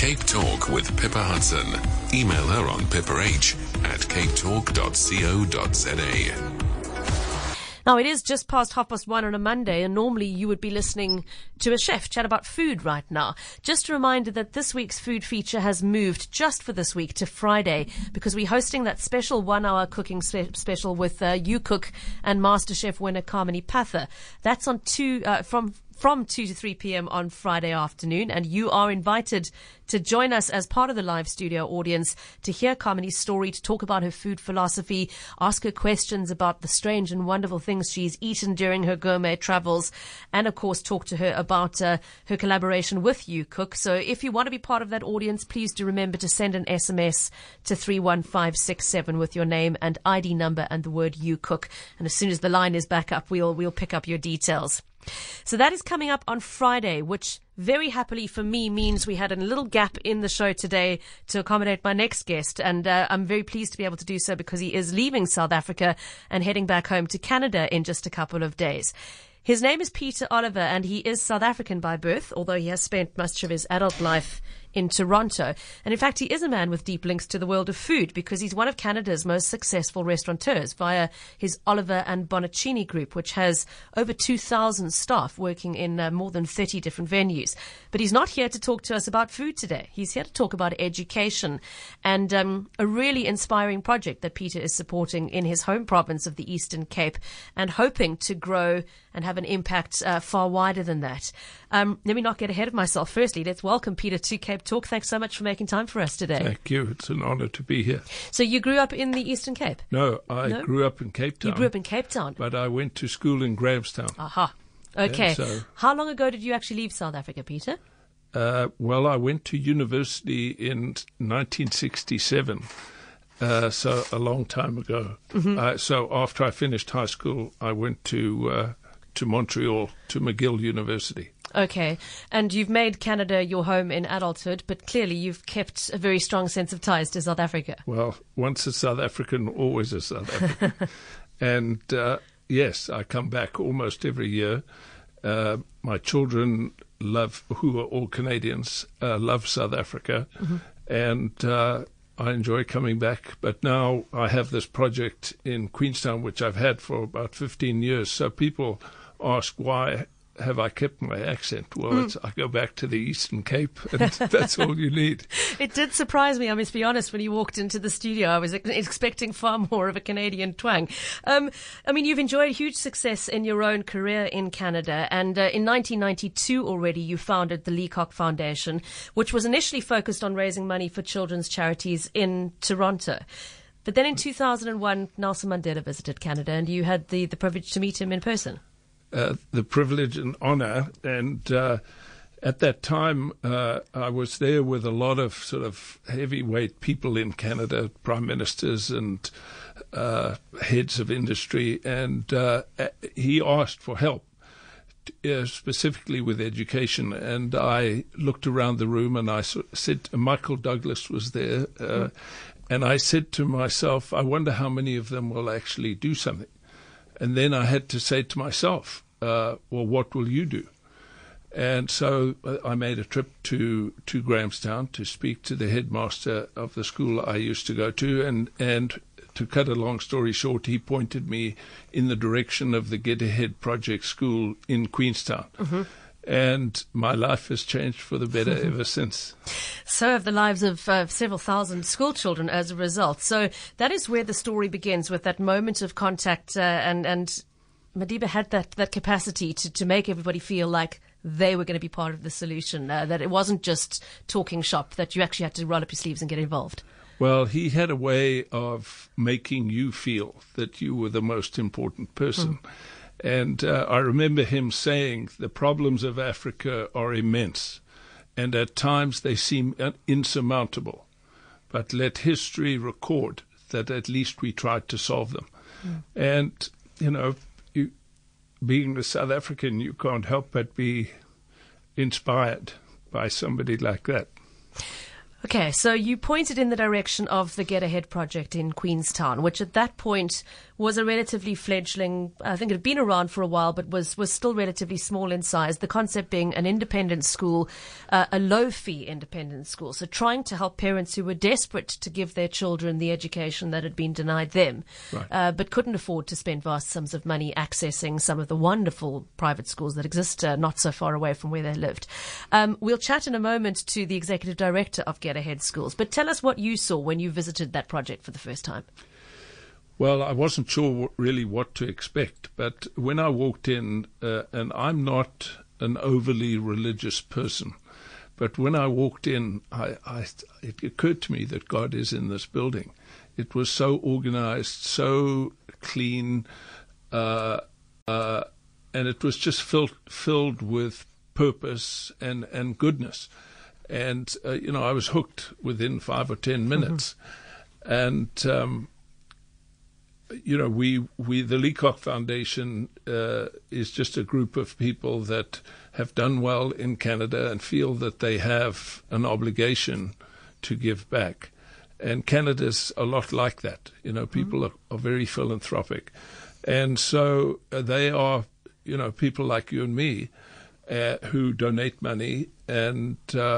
Cape Talk with Pippa Hudson. Email her on pippa.h@capetalk.co.za. Now, it is just past 1:30 on a Monday, and normally you would be listening to a chef chat about food right now. Just a reminder that this week's food feature has moved just for this week to Friday, because we're hosting that special 1-hour cooking special with You Cook and MasterChef winner Carmini Pather. That's on from 2 to 3 p.m. on Friday afternoon, and you are invited to join us as part of the live studio audience to hear Carmini's story, to talk about her food philosophy, ask her questions about the strange and wonderful things she's eaten during her gourmet travels, and of course talk to her about her collaboration with You Cook. So if you want to be part of that audience, please do remember to send an SMS to 31567 with your name and ID number and the word You Cook, and as soon as the line is back up, we'll pick up your details. So that is coming up on Friday, which very happily for me means we had a little gap in the show today to accommodate my next guest. And I'm very pleased to be able to do so because he is leaving South Africa and heading back home to Canada in just a couple of days. His name is Peter Oliver, and he is South African by birth, although he has spent much of his adult life in Toronto. And in fact, he is a man with deep links to the world of food, because he's one of Canada's most successful restaurateurs via his Oliver and Bonacini group, which has over 2,000 staff working in more than 30 different venues. But he's not here to talk to us about food today. He's here to talk about education and a really inspiring project that Peter is supporting in his home province of the Eastern Cape, and hoping to grow and have an impact far wider than that. Let me not get ahead of myself. Firstly, let's welcome Peter to Cape Talk. Thanks so much for making time for us today. Thank you. It's an honor to be here. So you grew up in the Eastern Cape? No, I grew up in Cape Town. You grew up in Cape Town? But I went to school in Grahamstown. Aha. Okay. So, how long ago did you actually leave South Africa, Peter? Well, I went to university in 1967. So a long time ago. Mm-hmm. So after I finished high school, I went to Montreal, to McGill University. Okay. And you've made Canada your home in adulthood, but clearly you've kept a very strong sense of ties to South Africa. Well, once a South African, always a South African. And yes, I come back almost every year. My children who are all Canadians, love South Africa. Mm-hmm. And I enjoy coming back, but now I have this project in Queenstown, which I've had for about 15 years. So people ask, why have I kept my accent? Well, I go back to the Eastern Cape, and that's all you need. It did surprise me, I must be honest, when you walked into the studio. I was expecting far more of a Canadian twang. I mean, you've enjoyed huge success in your own career in Canada, and in 1992 already you founded the Leacock Foundation, which was initially focused on raising money for children's charities in Toronto. But then in 2001, Nelson Mandela visited Canada, and you had the privilege to meet him in person. The privilege and honor, and at that time I was there with a lot of sort of heavyweight people in Canada, prime ministers and heads of industry, and he asked for help, specifically with education, and I looked around the room and I said, Michael Douglas was there, and I said to myself, I wonder how many of them will actually do something. And then I had to say to myself, well, what will you do? And so I made a trip to Grahamstown to speak to the headmaster of the school I used to go to. And to cut a long story short, he pointed me in the direction of the Get Ahead Project School in Queenstown. Mm-hmm. And my life has changed for the better ever since. So have the lives of several thousand school children as a result. So that is where the story begins, with that moment of contact. And Madiba had that capacity to make everybody feel like they were going to be part of the solution, that it wasn't just talking shop, that you actually had to roll up your sleeves and get involved. Well, he had a way of making you feel that you were the most important person. And I remember him saying the problems of Africa are immense, and at times they seem insurmountable. But let history record that at least we tried to solve them. And, being a South African, you can't help but be inspired by somebody like that. Okay, so you pointed in the direction of the Get Ahead project in Queenstown, which at that point was a relatively fledgling, I think it had been around for a while, but was still relatively small in size. The concept being an independent school, a low-fee independent school. So trying to help parents who were desperate to give their children the education that had been denied them, Right. but couldn't afford to spend vast sums of money accessing some of the wonderful private schools that exist not so far away from where they lived. We'll chat in a moment to the executive director of Get Ahead Schools, but tell us what you saw when you visited that project for the first time. Well, I wasn't sure really what to expect, but when I walked in, and I'm not an overly religious person, but when I walked in, it occurred to me that God is in this building. It was so organized, so clean, and it was just filled with purpose and goodness. And, I was hooked within 5 or 10 minutes. Mm-hmm. And, the Leacock Foundation is just a group of people that have done well in Canada and feel that they have an obligation to give back. And Canada's a lot like that. People are very philanthropic. And so they are, people like you and me who donate money. And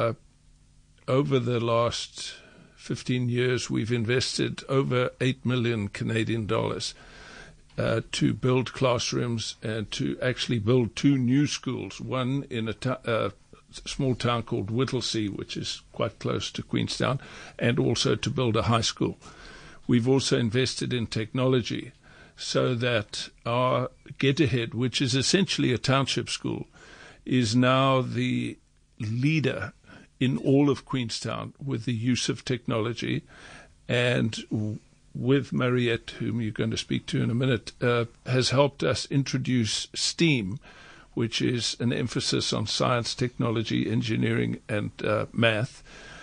over the last 15 years, we've invested over 8 million Canadian dollars to build classrooms and to actually build 2 new schools, one in a small town called Whittlesea, which is quite close to Queenstown, and also to build a high school. We've also invested in technology so that our Get Ahead, which is essentially a township school, is now the leader in all of Queenstown with the use of technology. And with Mariette, whom you're going to speak to in a minute, has helped us introduce STEAM, which is an emphasis on science, technology, engineering, and math,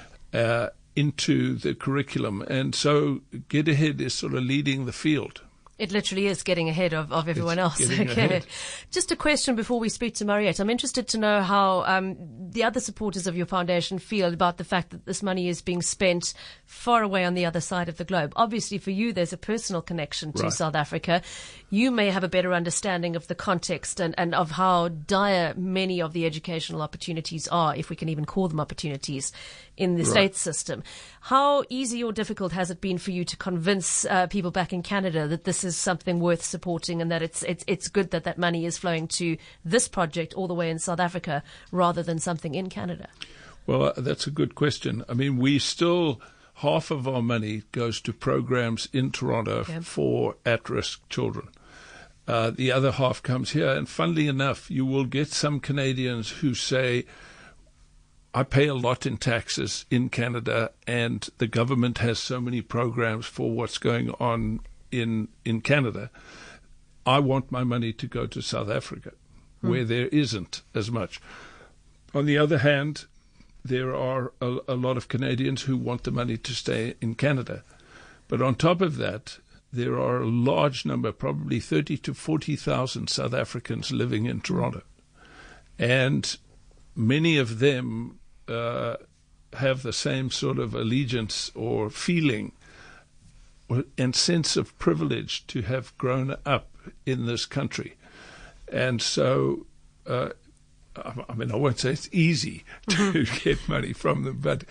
into the curriculum. And so Get Ahead is sort of leading the field. It literally is getting ahead of everyone else. Okay. Ahead. Just a question before we speak to Mariette. I'm interested to know how the other supporters of your foundation feel about the fact that this money is being spent far away on the other side of the globe. Obviously, for you, there's a personal connection to South Africa. You may have a better understanding of the context and of how dire many of the educational opportunities are, if we can even call them opportunities, in the state system. How easy or difficult has it been for you to convince people back in Canada that this is something worth supporting and that it's good that money is flowing to this project all the way in South Africa rather than something in Canada? Well, that's a good question. I mean, half of our money goes to programs in Toronto for at-risk children. The other half comes here. And funnily enough, you will get some Canadians who say, I pay a lot in taxes in Canada, and the government has so many programs for what's going on in Canada. I want my money to go to South Africa, where there isn't as much. On the other hand, there are a lot of Canadians who want the money to stay in Canada. But on top of that, there are a large number, probably 30 to 40,000 South Africans living in Toronto. And many of them have the same sort of allegiance or feeling and sense of privilege to have grown up in this country. And so, I won't say it's easy to get money from them, but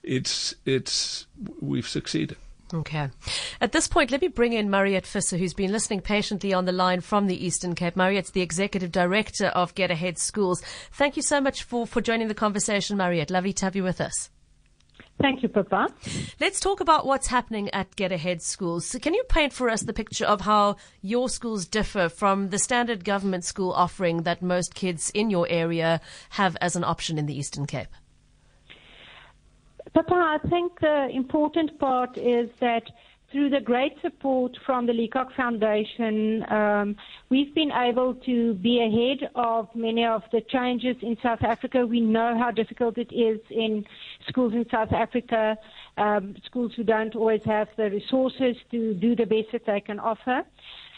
we've succeeded. Okay. At this point, let me bring in Mariette Visser, who's been listening patiently on the line from the Eastern Cape. Mariette's the Executive Director of Get Ahead Schools. Thank you so much for joining the conversation, Mariette. Lovely to have you with us. Thank you, Pippa. Let's talk about what's happening at Get Ahead Schools. So can you paint for us the picture of how your schools differ from the standard government school offering that most kids in your area have as an option in the Eastern Cape? Pippa, I think the important part is that through the great support from the Leacock Foundation, we've been able to be ahead of many of the changes in South Africa. We know how difficult it is in schools in South Africa, schools who don't always have the resources to do the best that they can offer.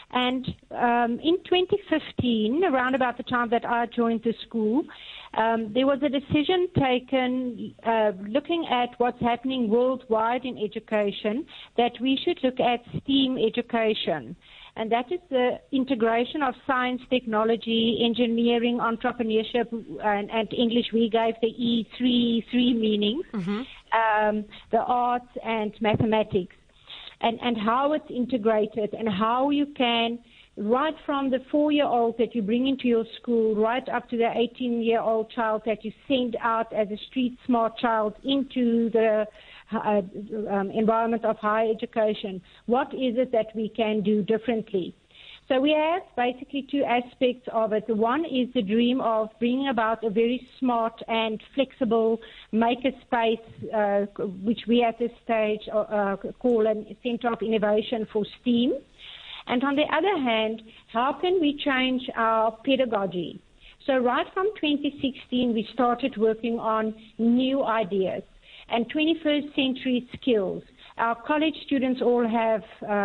And in 2015, around about the time that I joined the school, there was a decision taken looking at what's happening worldwide in education, that we should look at STEAM education. And that is the integration of science, technology, engineering, entrepreneurship, and English we gave the three meanings, the arts and mathematics, and how it's integrated and how you can, right from the 4-year-old that you bring into your school, right up to the 18-year-old child that you send out as a street smart child into the environment of higher education. What is it that we can do differently? So we have basically two aspects of it. The one is the dream of bringing about a very smart and flexible makerspace, which we at this stage call a Center of Innovation for STEAM. And on the other hand, how can we change our pedagogy? So right from 2016, we started working on new ideas and 21st century skills. Our college students all have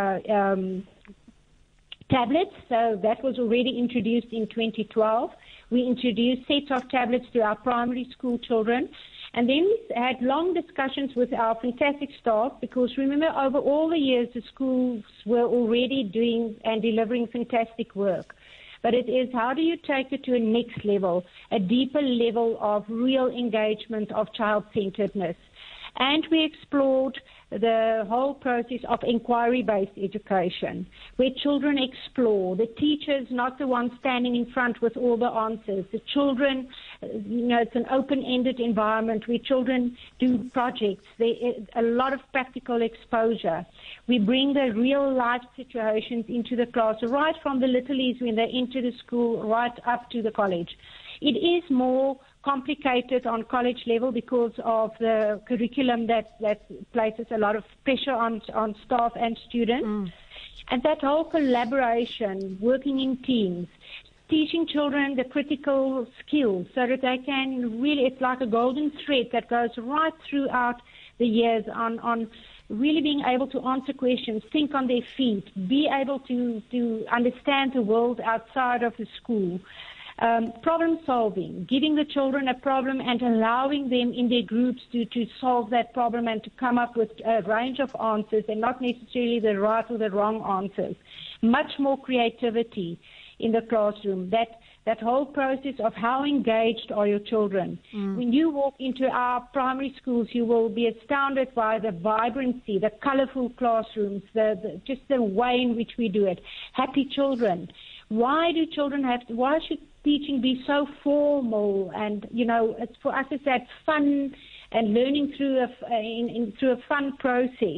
tablets, so that was already introduced in 2012. We introduced sets of tablets to our primary school children. And then we had long discussions with our fantastic staff, because remember, over all the years, the schools were already doing and delivering fantastic work. But it is, how do you take it to a next level, a deeper level of real engagement of child-centeredness? And we explored the whole process of inquiry-based education, where children explore, the teachers not the ones standing in front with all the answers. The children, it's an open-ended environment where children do projects. A lot of practical exposure. We bring the real-life situations into the class, right from the littlies when they enter the school, right up to the college. It is more complicated on college level because of the curriculum that places a lot of pressure on staff and students. And that whole collaboration, working in teams, teaching children the critical skills so that they can really, it's like a golden thread that goes right throughout the years on really being able to answer questions, think on their feet, be able to understand the world outside of the school. Problem solving, giving the children a problem and allowing them in their groups to solve that problem and to come up with a range of answers, and not necessarily the right or the wrong answers. Much more creativity in the classroom. That whole process of how engaged are your children. When you walk into our primary schools, you will be astounded by the vibrancy, the colorful classrooms, just the way in which we do it. Happy children. Why should teaching be so formal? And, it's for us, it's that fun and learning through a fun process.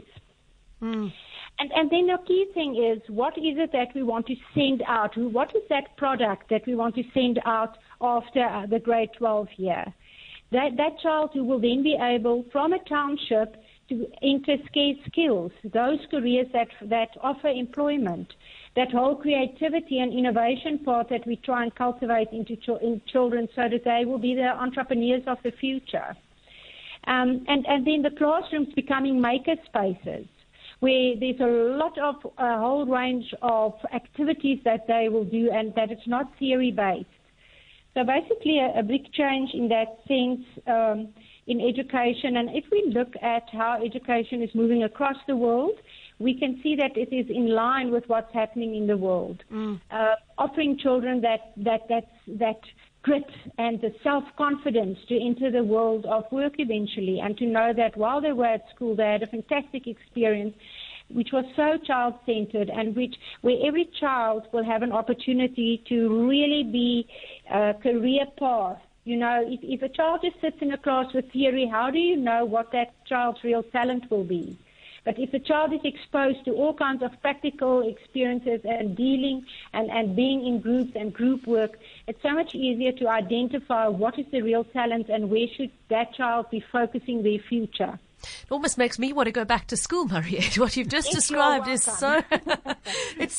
And then the key thing is, what is it that we want to send out? What is that product that we want to send out after the grade 12 year? That child who will then be able, from a township, to enter scarce skills, those careers that offer employment, that whole creativity and innovation part that we try and cultivate in children so that they will be the entrepreneurs of the future. And then the classrooms becoming maker spaces, where there's a whole range of activities that they will do, and that it's not theory-based. So basically a big change in that sense in education. And if we look at how education is moving across the world, we can see that it is in line with what's happening in the world, offering children that grit and the self-confidence to enter the world of work eventually, and to know that while they were at school, they had a fantastic experience, which was so child-centered, and where every child will have an opportunity to really be a career path. If a child just sits in a class with theory, how do you know what that child's real talent will be? But if a child is exposed to all kinds of practical experiences and dealing and being in groups and group work, it's so much easier to identify what is the real talent and where should that child be focusing their future. It almost makes me want to go back to school, Mariette. What you've just described is so, it's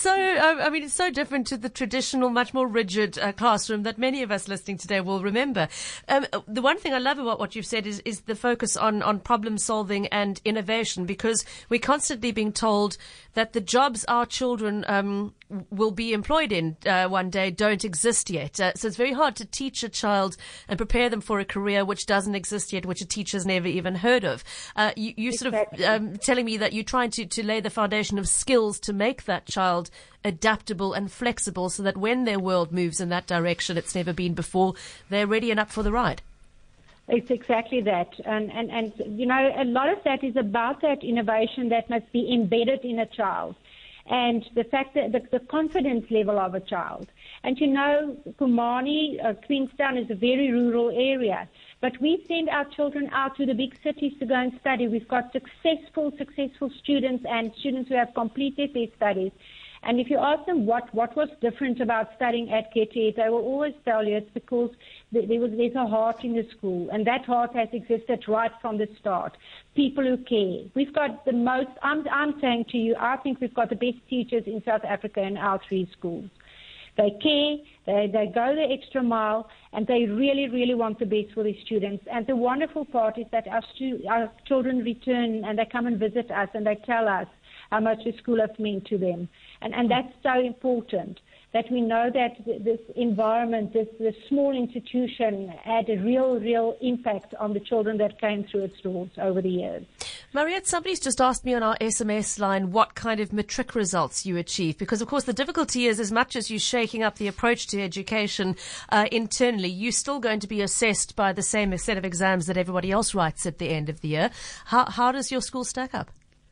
so different to the traditional, much more rigid classroom that many of us listening today will remember. The one thing I love about what you've said is the focus on problem solving and innovation, because we're constantly being told that the jobs our children will be employed in one day don't exist yet. So it's very hard to teach a child and prepare them for a career which doesn't exist yet, which a teacher's never even heard of. You sort of telling me that you're trying to lay the foundation of skills to make that child adaptable and flexible so that when their world moves in that direction it's never been before, they're ready and up for the ride. It's exactly that. And you know, a lot of that is about that innovation that must be embedded in a child. And the fact that the confidence level of a child. And you know, Kumani, Queenstown is a very rural area. But we send our children out to the big cities to go and study. We've got successful students and students who have completed their studies. And if you ask them what was different about studying at Getty, they will always tell you it's because there's a heart in the school, and that heart has existed right from the start. People who care. We've got the most, I'm saying to you, I think we've got the best teachers in South Africa in our 3 schools. They care, they go the extra mile, and they really, really want the best for their students. And the wonderful part is that our children return and they come and visit us and they tell us how much the school has meant to them. And that's so important, that we know that this environment, this small institution had a real impact on the children that came through its doors over the years. Mariette, somebody's just asked me on our SMS line what kind of matric results you achieve, because of course the difficulty is, as much as you're shaking up the approach to education internally, you're still going to be assessed by the same set of exams that everybody else writes at the end of the year. How does your school stack up?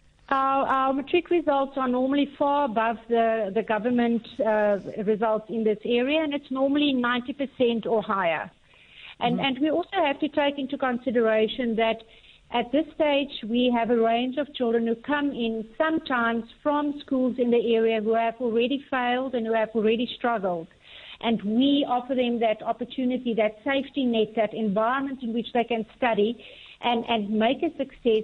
Our matric results are normally far above the government results in this area, and it's normally 90% or higher. And we also have to take into consideration that at this stage we have a range of children who come in sometimes from schools in the area who have already failed and who have already struggled. And we offer them that opportunity, that safety net, that environment in which they can study and make a success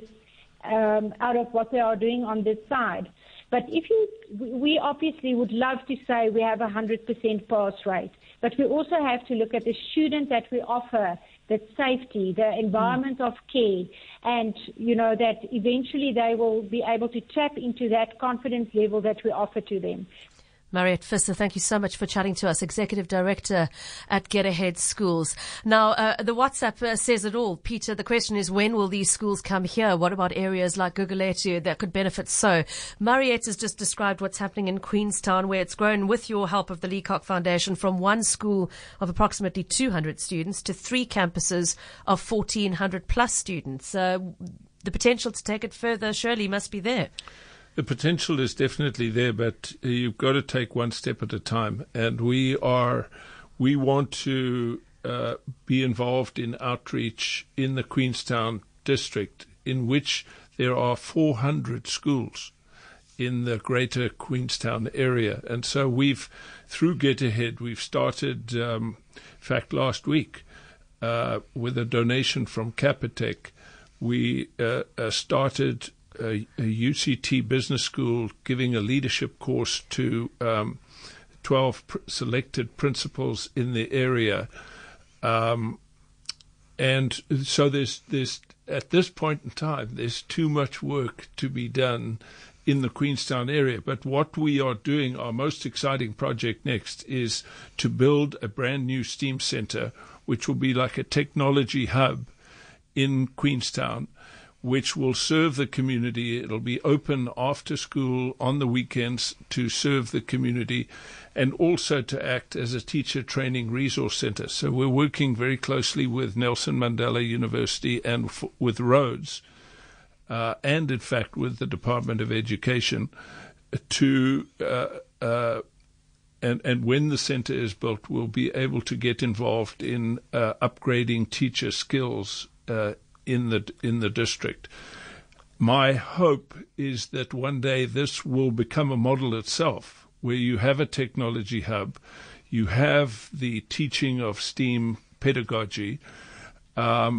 out of what they are doing on this side. But we obviously would love to say we have 100% pass rate, but we also have to look at the student that we offer, that safety, the environment of care, and you know that eventually they will be able to tap into that confidence level that we offer to them. Mariette Visser, thank you so much for chatting to us, Executive Director at Get Ahead Schools. Now, the WhatsApp says it all. Peter, the question is, when will these schools come here? What about areas like Gugulethu that could benefit so? Mariette has just described what's happening in Queenstown, where it's grown with your help of the Leacock Foundation from one school of approximately 200 students to 3 campuses of 1,400 plus students. The potential to take it further surely must be there. The potential is definitely there, but you've got to take one step at a time. And we want to be involved in outreach in the Queenstown district, in which there are 400 schools in the greater Queenstown area. And so through Get Ahead, we've started, in fact, last week, with a donation from Capitec, we started a UCT business school giving a leadership course to 12 selected principals in the area. And so there's at this point in time, there's too much work to be done in the Queenstown area. But what we are doing, our most exciting project next, is to build a brand new STEAM center, which will be like a technology hub in Queenstown, which will serve the community. It'll be open after school on the weekends to serve the community and also to act as a teacher training resource center. So we're working very closely with Nelson Mandela University and with Rhodes, and in fact with the Department of Education to and when the center is built, we'll be able to get involved in upgrading teacher skills in the district. My hope is that one day this will become a model itself, where you have a technology hub, you have the teaching of STEAM pedagogy,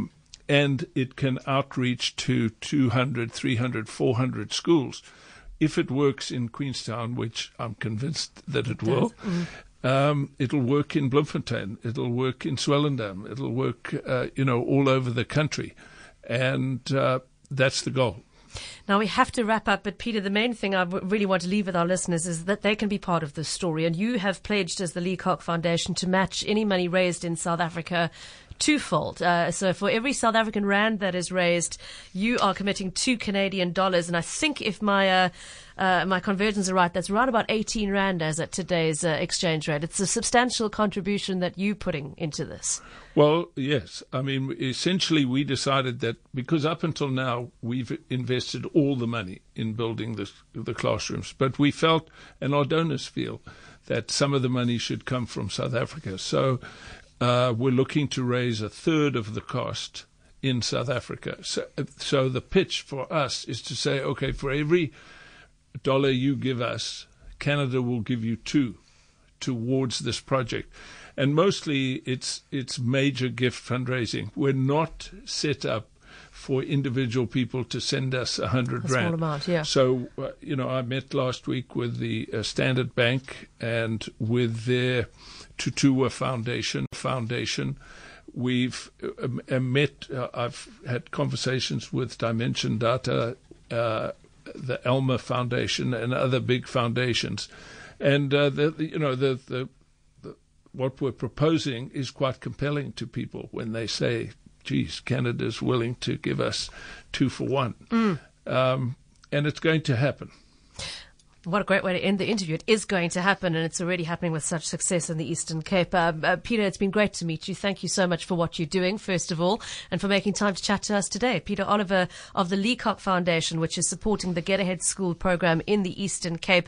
and it can outreach to 200, 300, 400 schools. If it works in Queenstown, which I'm convinced that it will, it'll work in Bloemfontein, it'll work in Swellendam, it'll work, all over the country. And that's the goal. Now, we have to wrap up, but Peter, the main thing I really want to leave with our listeners is that they can be part of this story. And you have pledged as the Leacock Foundation to match any money raised in South Africa twofold. So for every South African rand that is raised, you are committing $2 Canadian. And I think if my conversions are right, that's around about 18 rand as at today's exchange rate. It's a substantial contribution that you're putting into this. Well, yes. I mean, essentially we decided that because up until now we've invested all the money in building the classrooms, but we felt, and our donors feel, that some of the money should come from South Africa. So we're looking to raise a third of the cost in South Africa. So the pitch for us is to say, okay, for every dollar you give us, Canada will give you $2 towards this project. And mostly it's major gift fundraising. We're not set up for individual people to send us 100 rand. Small amount, yeah. So, I met last week with the Standard Bank and with their Tutua Foundation. We've met, I've had conversations with Dimension Data, the Elmer Foundation and other big foundations. And, what we're proposing is quite compelling to people when they say, geez, Canada's willing to give us 2 for 1. And it's going to happen. What a great way to end the interview. It is going to happen, and it's already happening with such success in the Eastern Cape. Peter, it's been great to meet you. Thank you so much for what you're doing, first of all, and for making time to chat to us today. Peter Oliver of the Leacock Foundation, which is supporting the Get Ahead School program in the Eastern Cape.